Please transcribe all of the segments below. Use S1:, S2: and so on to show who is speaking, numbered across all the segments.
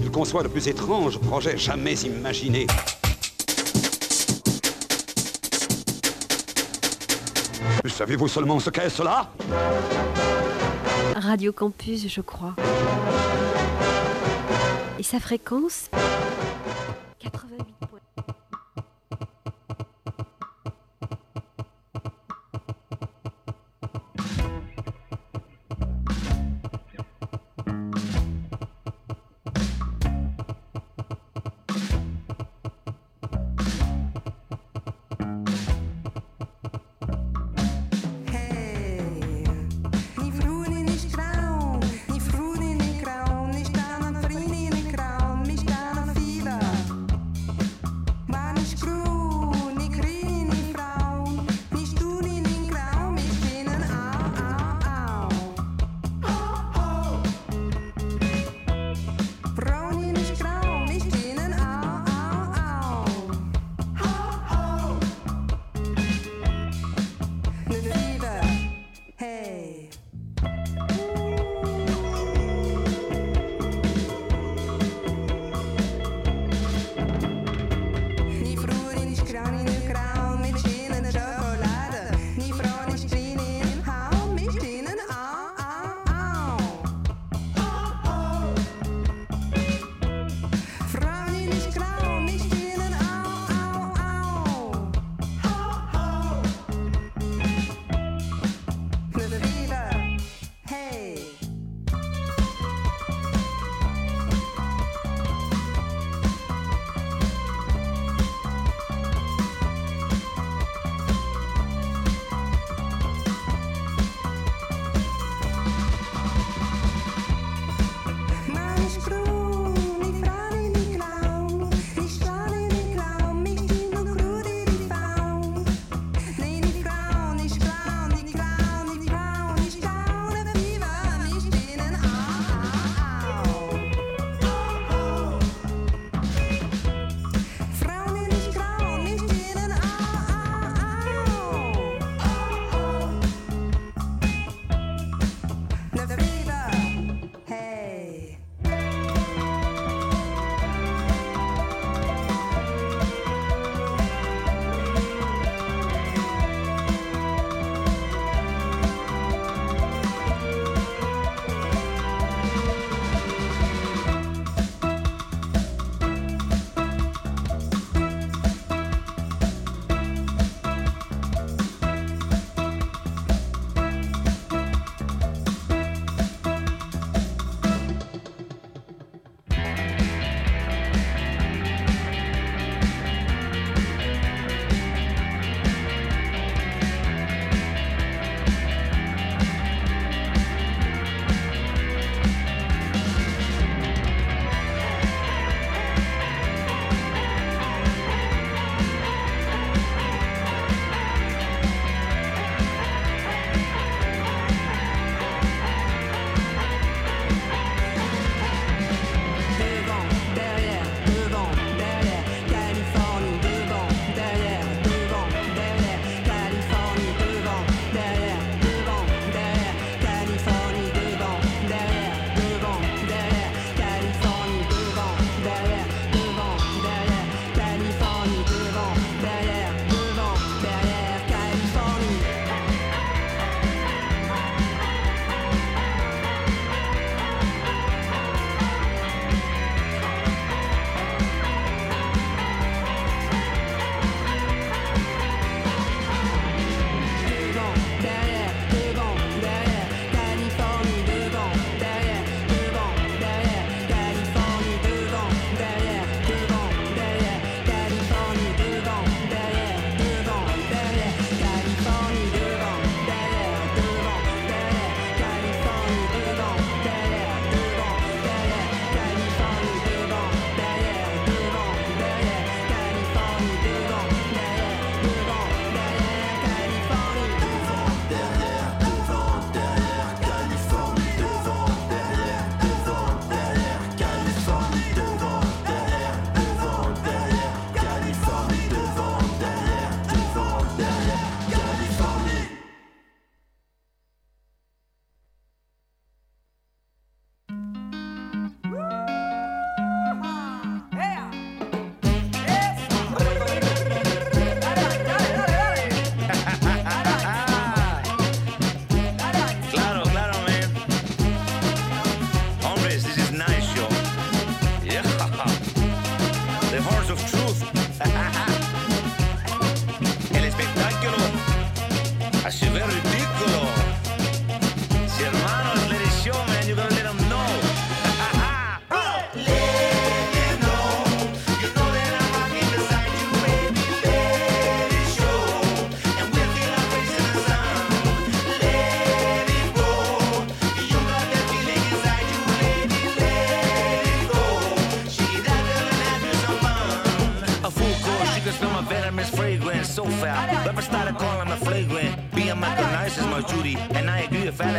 S1: qu'il conçoit le plus étrange projet jamais imaginé. Savez-vous seulement ce qu'est cela ?
S2: Radio Campus, je crois. Et sa fréquence 88 points.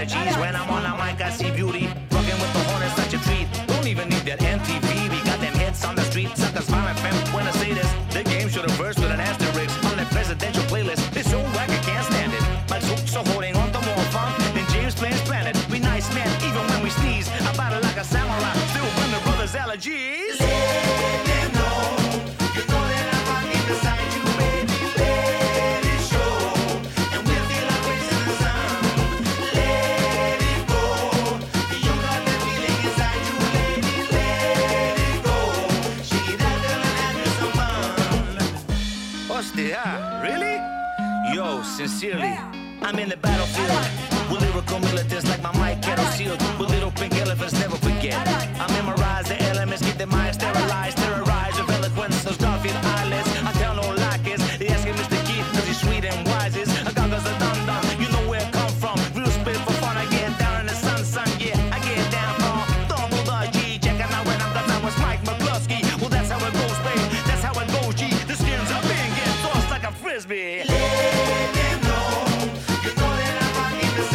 S3: allergies. When I'm on the mic, I see beauty. Rocking with the horn is such a treat. Don't even need that MTV. We got them hits on the street. Suckers violent femme when I say this. The game should have versed with an asterisk on the presidential playlist. It's so whack, I can't stand it. My troops are holding on to more fun than James Plains Planet. We nice men, even when we sneeze. I battle like a samurai. Still run the brothers' allergies. Let them know. You know that I'm rocking beside you, baby. Let it show. And we'll feel like raising the sun. Let it go. You got that feeling inside you, lady. Let it go. Shake it out, girl, and have you some fun. Hostia, really? Yo, sincerely, I'm in the battlefield with lyrical militants like my mic kettle sealed. With little pink elephants, never forget. I memorize the elements, keep the mind sterilized. Terrorize with eloquence, those Garfield eyelids. I tell no lies. They asking Mr. Keith, cause he's sweet and wisest. I got cause a dum-dum, you know where I come from. Real spit for fun, I get down in the sun, yeah. I get down from Donald G. Checking out when I'm cause I was Mike McCluskey. Well, that's how it goes, babe. That's how it goes, G. The skins up in, get tossed like a frisbee. Let them know, you know that I'm rocking the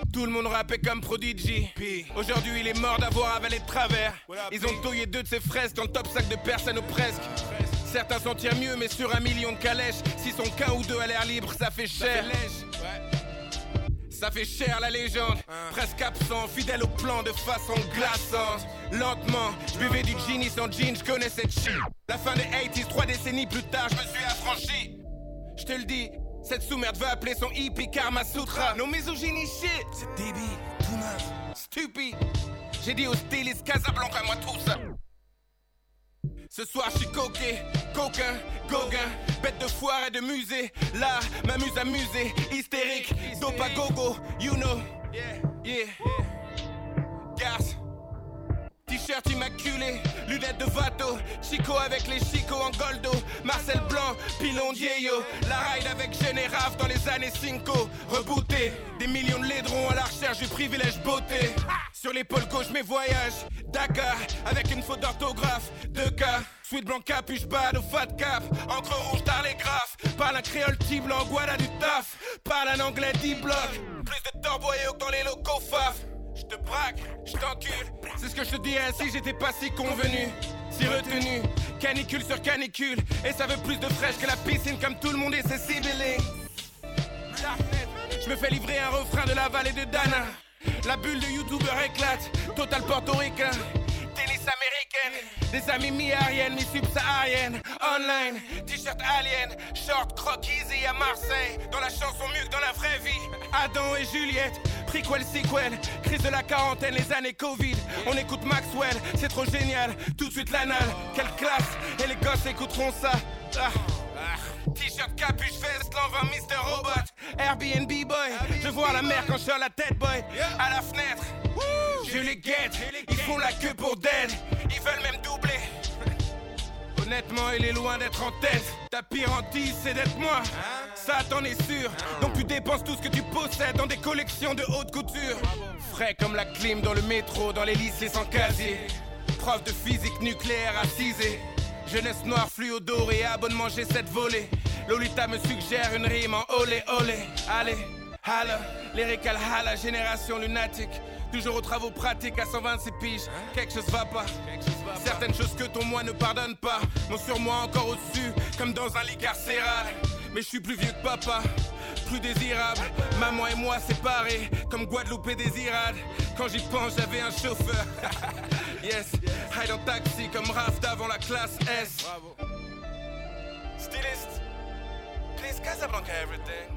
S4: Tout le monde rappait comme Prodigy. Aujourd'hui il est mort d'avoir avalé de travers. Ils ont touillé 2 de ses fraises dans le top 5 de personnes ou presque. Certains s'en tirent mieux mais sur 1 million de calèches. Si sont qu'un ou deux à l'air libre ça fait cher. Ça fait cher la légende, presque absent, fidèle au plan de façon glaçante. Lentement, je buvais du Genie sans jean, je connais cette shit. La fin des 80s, 3 décennies plus tard, je me suis affranchi. Je te le dis, cette sous-merde veut appeler son hippie Karma Sutra. Nos misogynies shit, c'est débile, tout neuf, stupide. J'ai dit au styliste Casablanca, moi tout ça. Ce soir je suis coquet, coquin, gauguin, bête de foire et de musée. Là, m'amuse à muser, hystérique, dope à gogo, you know. Yeah. Garce, t-shirt immaculé, lunettes de Vato, Chico avec les Chico en goldo, Marcel Blanc, Pilon Dieyo, la ride avec Généraf dans les années 5, rebooté, des millions de laidrons à la recherche du privilège beauté. Sur l'épaule gauche mes voyages, Dakar, avec une faute d'orthographe, 2K, sweat blanc capuche bad au fat cap, encre rouge tarlégraphe, parle un créole petit blanc, guada du taf, parle un anglais 10 blocs, plus de torboyaux que dans les locaux faf. Je te braque, je t'encule, c'est ce que je te dirais si j'étais pas si convenu, si retenu, canicule sur canicule, et ça veut plus de fraîche que la piscine comme tout le monde et c'est ciblé. Je me fais livrer un refrain de la vallée de Dana. La bulle de youtubeur éclate, total portoricain, tennis américaine, des amis mi-aériennes, mi-subsahariennes, online, t-shirt alien, short croc easy à Marseille, dans la chanson mieux que dans la vraie vie. Adam et Juliette, prequel, sequel, crise de la quarantaine, les années Covid, on écoute Maxwell, c'est trop génial, tout de suite l'anal, quelle classe, et les gosses écouteront ça. T-shirt capuche veste, l'envin Mr. Robot, Airbnb boy, je vois la mer quand je suis à la tête boy, à la fenêtre, je les guette, ils font la queue pour dead, ils veulent même doubler. Honnêtement il est loin d'être en tête, ta pire hantise c'est d'être moi, ça t'en es sûr, donc tu dépenses tout ce que tu possèdes dans des collections de haute couture. Frais comme la clim dans le métro, dans les lycées sans casier, prof de physique nucléaire assisé. Jeunesse noire fluodorée, abonnement j'ai 7 volets. Lolita me suggère une rime en olé olé. Allez, hala, lyrical hala, génération lunatique. Toujours aux travaux pratiques à 126 piges. Quelque chose va pas. Certaines choses que ton moi ne pardonne pas. Mon surmoi encore au-dessus, comme dans un lit carcéral. Mais je suis plus vieux que papa, plus désirable. Maman et moi séparés, comme Guadeloupe et Désirade. Quand j'y pense, j'avais un chauffeur. Yes, ride en taxi comme Raph d'avant la classe S. Styliste, please Casablanca everything.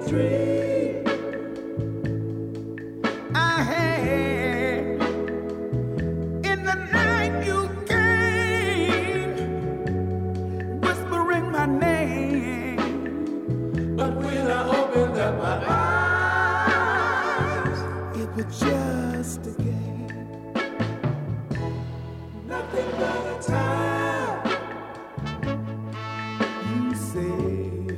S5: dream I had. In the night you came, whispering my name. But when I opened up my eyes, it was just a game. Nothing but a time. You said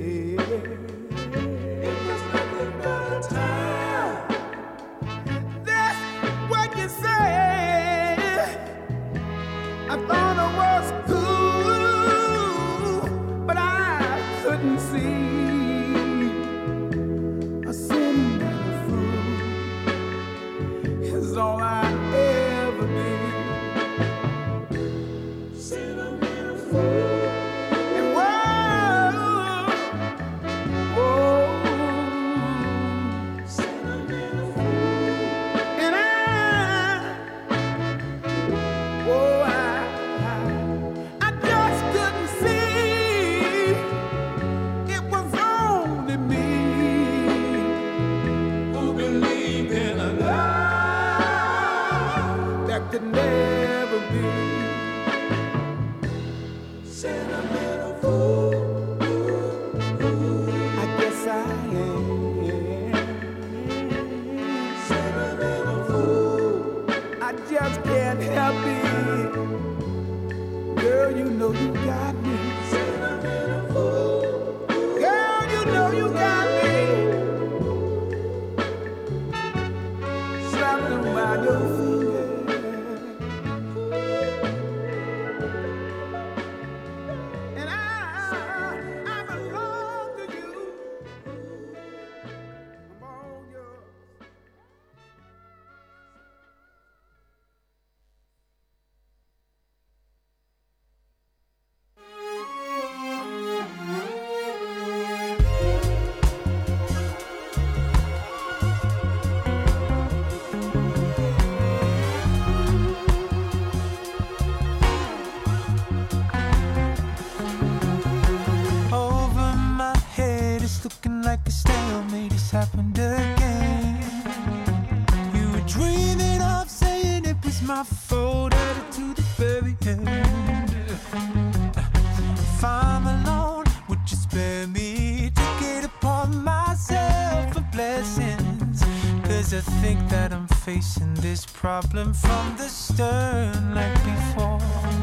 S5: it was nothing but a time. That's what you said. I thought I was cool, but I couldn't see. A sentimental fool is all I ever did. Sentimental fool. And whoa, sentimental fool. And I just couldn't see. It was only me who believed in a love that could never be. Sentimental fool. I guess I am. Sentimental fool. I just can't help it. Girl, you know you got me. Sentimental fool. Girl, you know you got me. Slapping around your finger. And I belong to you. I'm all yours.
S6: Over my head, it's looking like a stalemate. It's happened again. You were dreaming of saying it was my fault, added to the very end. If I'm alone, would you spare me to get upon myself for blessings? 'Cause I think that I'm facing this problem from the stern like before.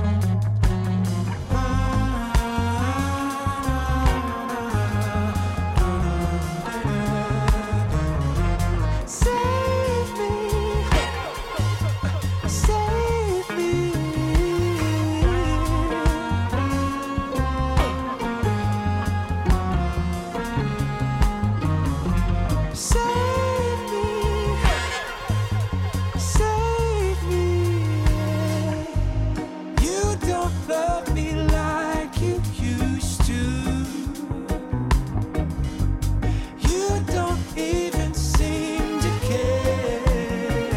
S6: Save me, save me. Save me, save me. You don't love me like you used to. You don't even seem to care.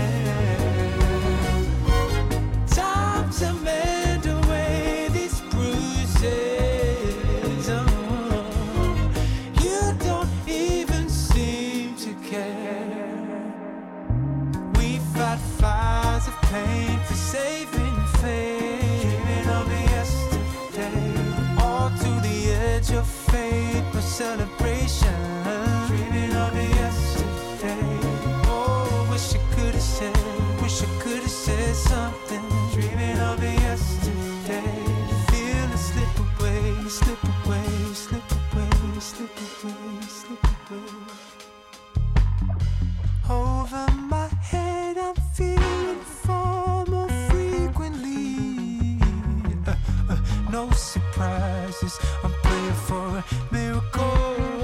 S6: Time to mend away these bruises. Oh, you don't even seem to care. We fight fires of pain for saving faith. Dreaming of yesterday, all to the edge of fate, no celebration. Dreaming of yesterday. Oh, wish I could have said something. Dreaming of yesterday. Feel it slip away, slip away, slip away, slip away, slip away. Over my head, I'm feeling far more frequently. No surprises, I'm praying for a miracle.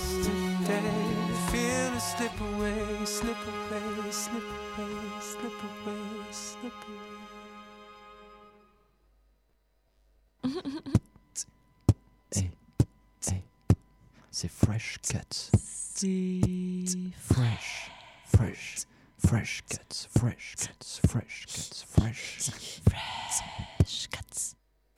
S6: yesterday. Feel it slip away, slip away, slip away, slip away, slip away.
S7: Hey, hey, c'est Fresh Cuts. Fresh, fresh, fresh cuts, fresh cuts, fresh cuts, fresh.
S2: Fresh cuts.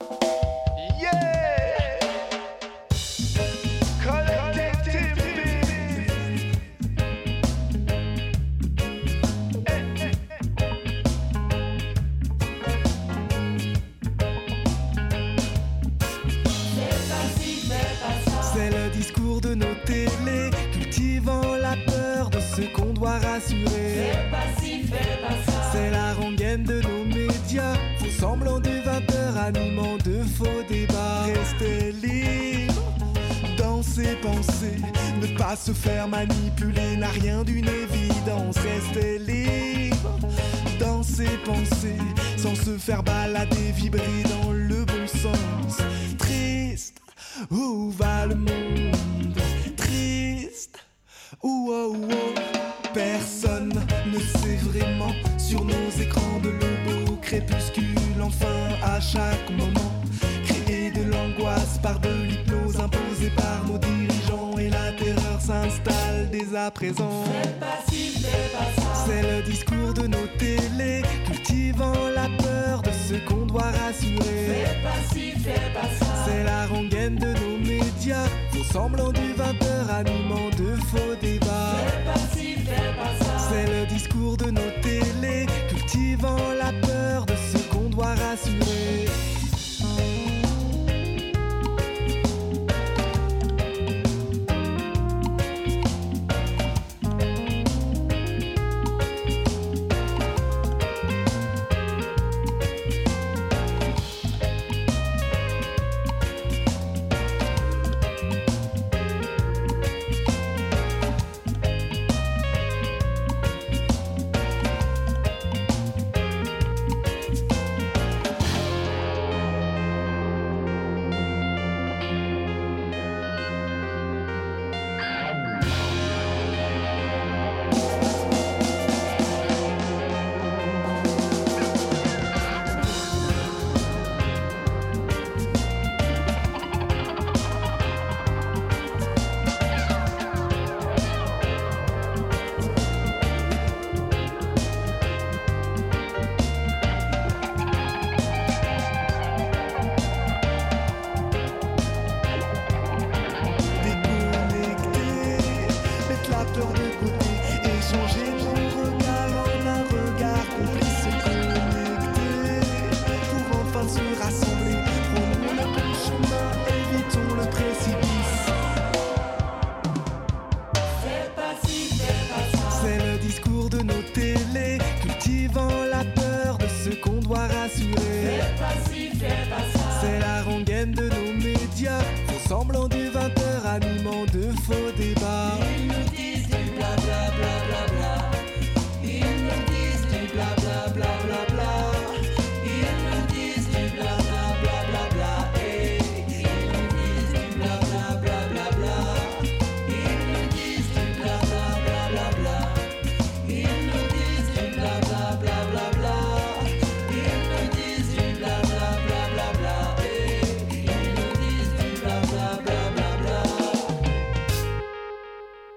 S5: C'est le discours de nos télés, cultivant la peur de ce qu'on doit rassurer. C'est la rengaine de nos médias, faux semblant de vapeur, animant de faux débats. Rester libre dans ses pensées, ne pas se faire manipuler n'a rien d'une évidence. Rester libre dans ses pensées, sans se faire balader, vibrer dans le bon sens. Triste, où va le monde? Triste, oh, personne ne sait vraiment sur nos écrans de logo crépuscule. Enfin, à chaque moment, créer de l'angoisse par de l'hypnose imposée par nos dirigeants, et la terreur s'installe dès à présent. C'est le discours de nos télés, cultivant la peur de ce qu'on doit rassurer. C'est la rengaine de nos médias, faux semblant du vapeur, animant de faux débats. C'est le discours de nos télés, cultivant la peur de ce qu'on doit rassurer. semblant du vapeur animant de faux débats.
S6: Ils nous disent du bla bla bla bla bla. Ils nous disent du bla bla bla bla bla. Ils nous disent du bla bla bla bla bla. Ils nous disent du bla bla bla bla bla. Ils nous disent du bla bla bla bla bla. Ils nous disent du bla bla bla bla bla. Ils nous disent du bla bla bla bla bla. Ils nous disent du bla bla bla bla bla.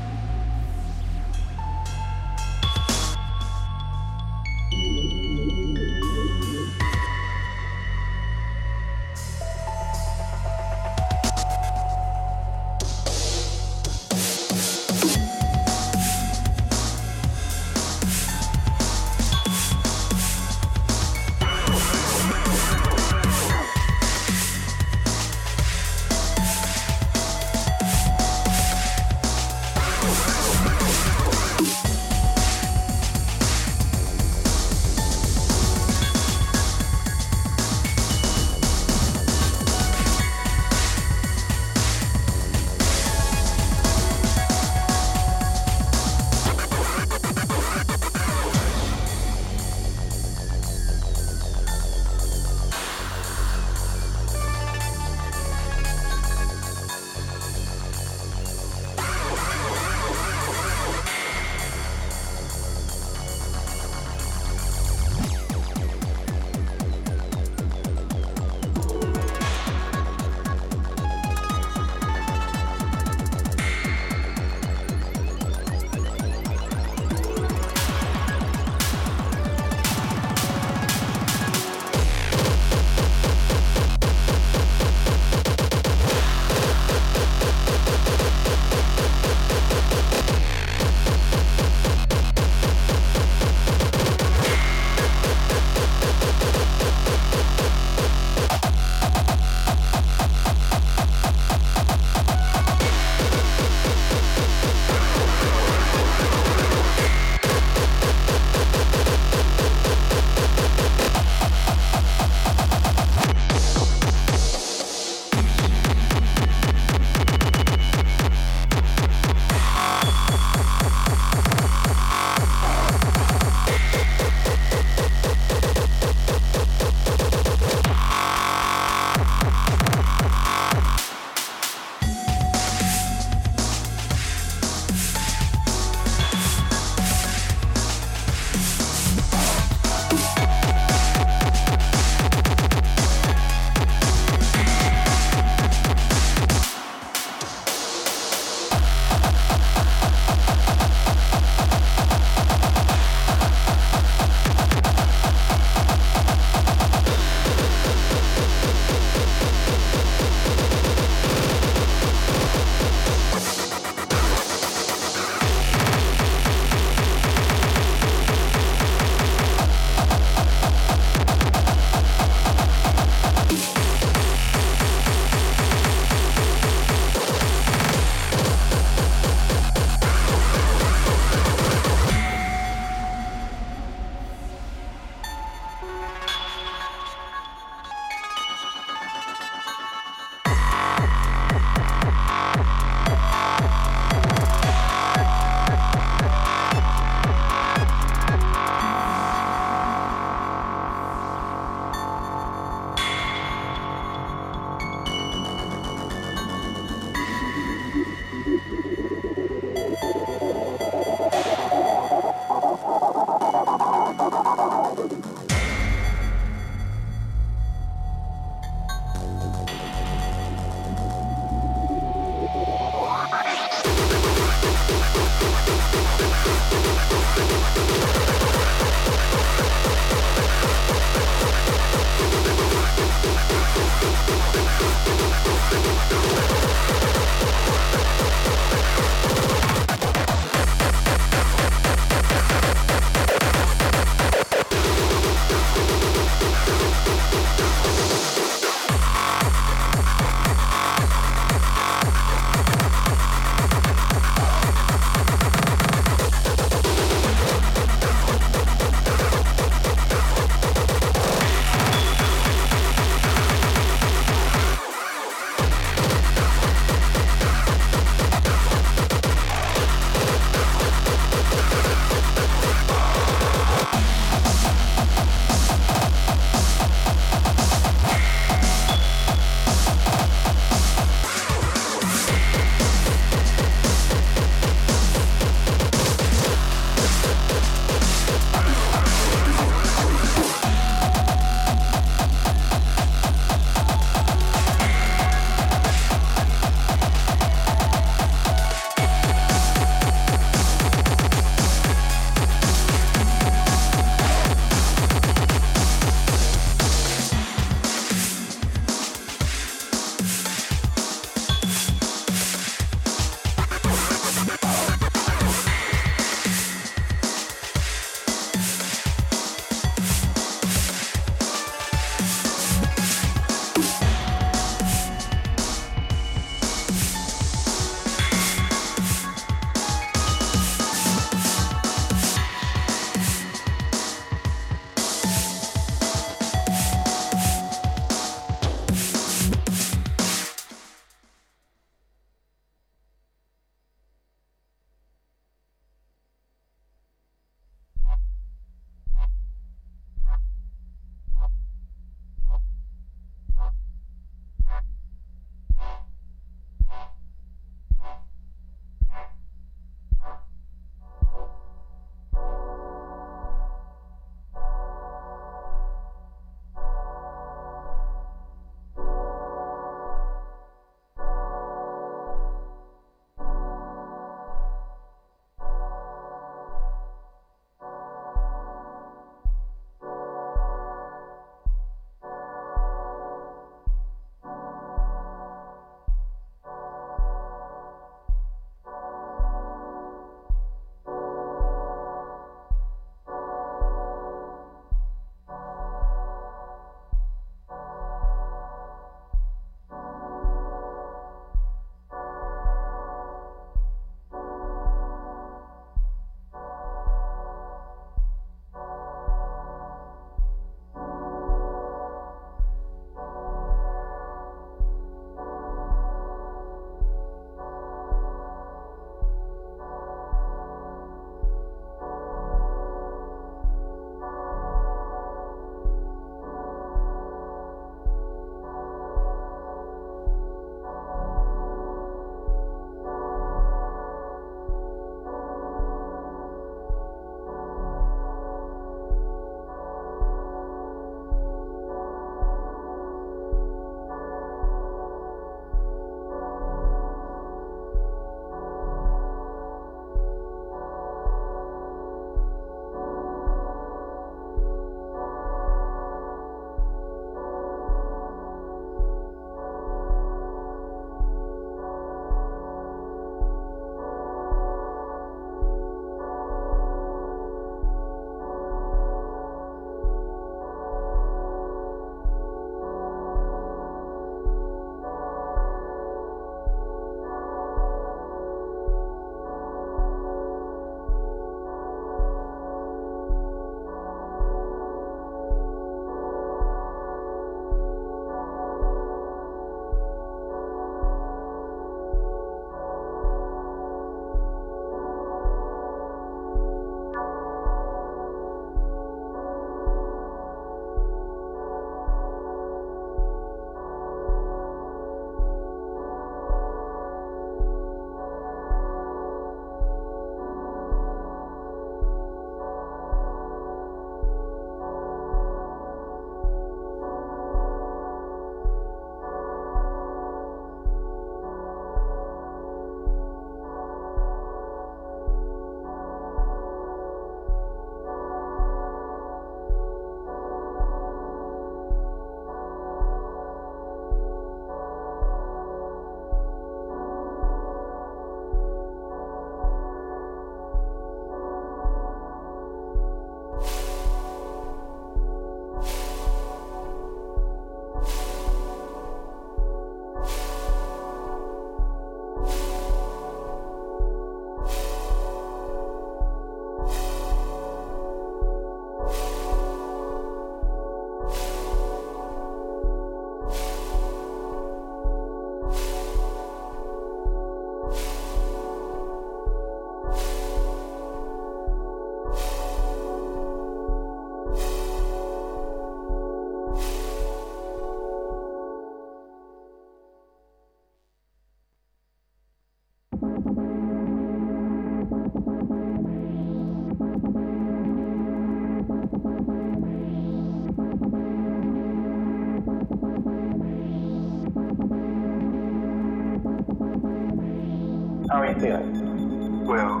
S8: How are you feeling? Well.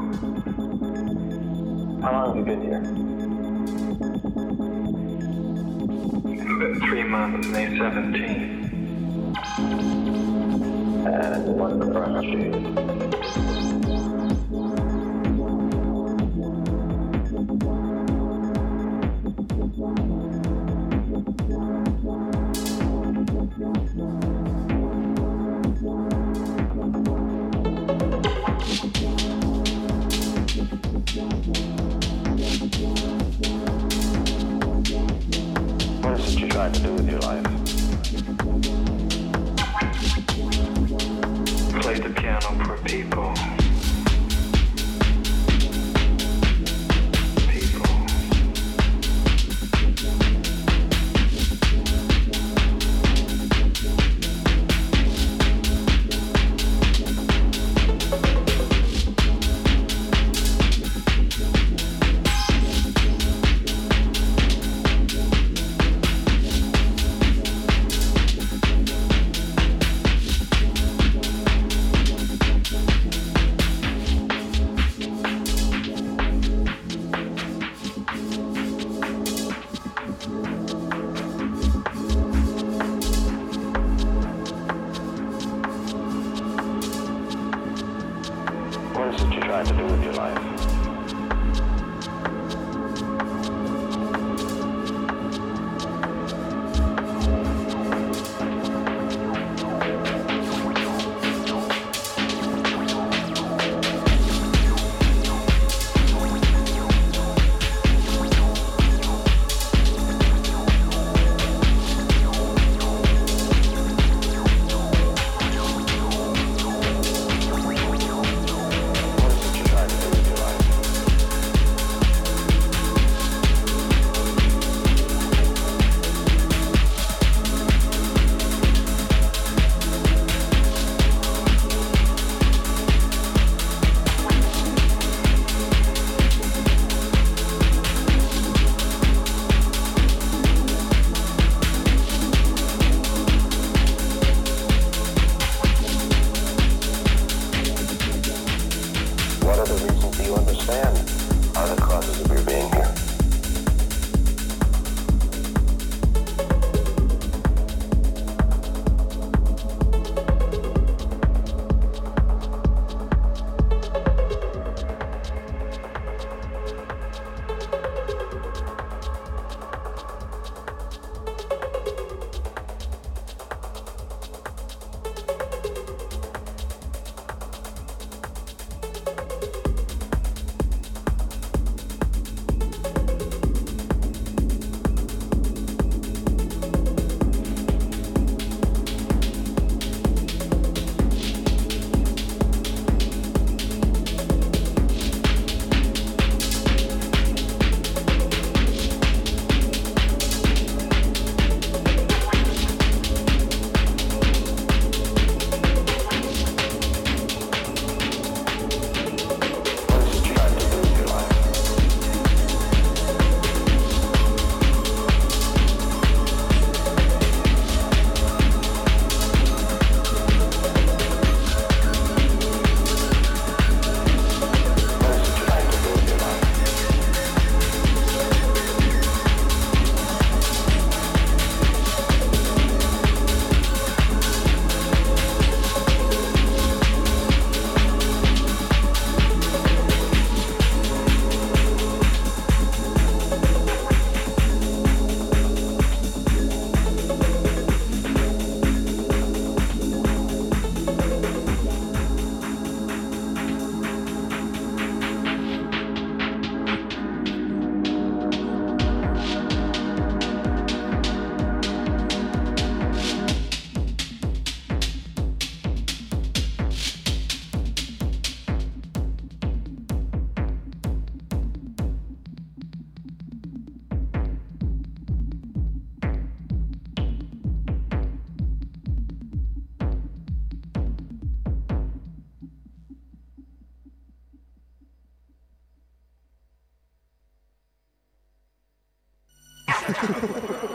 S8: How long have you been here? About 3 months, May 17. And what's the price you? What is it you're trying to do with your life? Play the piano for people. What is it you're trying to do with your life? What other reasons do you understand are the causes of your being here?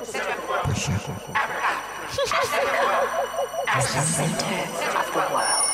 S2: As the center of the world.